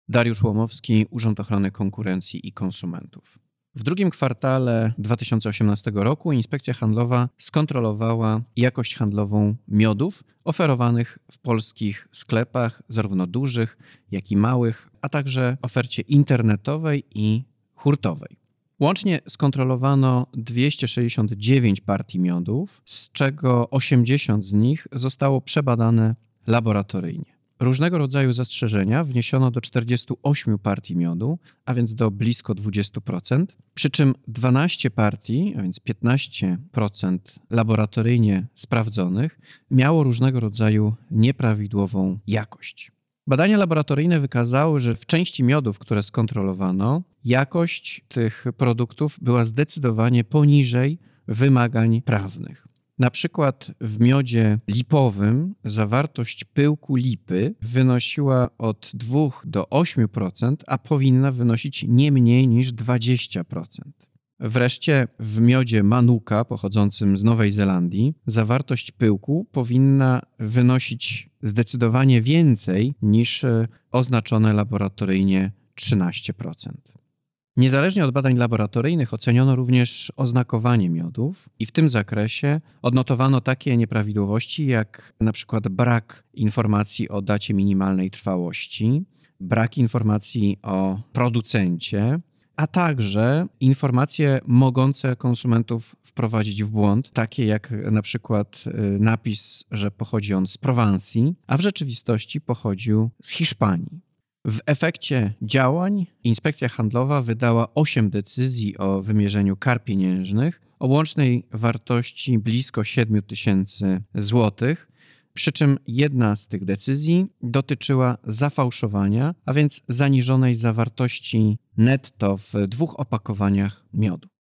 Dariusz Łomowski, Urząd Ochrony Konkurencji i Konsumentów. W drugim kwartale 2018 roku Inspekcja Handlowa skontrolowała jakość handlową miodów oferowanych w polskich sklepach, zarówno dużych, jak i małych, a także ofercie internetowej i hurtowej. Łącznie skontrolowano 269 partii miodów, z czego 80 z nich zostało przebadane laboratoryjnie. Różnego rodzaju zastrzeżenia wniesiono do 48 partii miodu, a więc do blisko 20%, przy czym 12 partii, a więc 15% laboratoryjnie sprawdzonych, miało różnego rodzaju nieprawidłową jakość. Badania laboratoryjne wykazały, że w części miodów, które skontrolowano, jakość tych produktów była zdecydowanie poniżej wymagań prawnych. Na przykład w miodzie lipowym zawartość pyłku lipy wynosiła od 2 do 8%, a powinna wynosić nie mniej niż 20%. Wreszcie w miodzie Manuka pochodzącym z Nowej Zelandii zawartość pyłku powinna wynosić zdecydowanie więcej niż oznaczone laboratoryjnie 13%. Niezależnie od badań laboratoryjnych oceniono również oznakowanie miodów i w tym zakresie odnotowano takie nieprawidłowości jak na przykład brak informacji o dacie minimalnej trwałości, brak informacji o producencie, a także informacje mogące konsumentów wprowadzić w błąd, takie jak na przykład napis, że pochodzi on z Prowansji, a w rzeczywistości pochodził z Hiszpanii. W efekcie działań Inspekcja Handlowa wydała 8 decyzji o wymierzeniu kar pieniężnych o łącznej wartości blisko 7 000 złotych, przy czym jedna z tych decyzji dotyczyła zafałszowania, a więc zaniżonej zawartości netto w 2 opakowaniach miodu.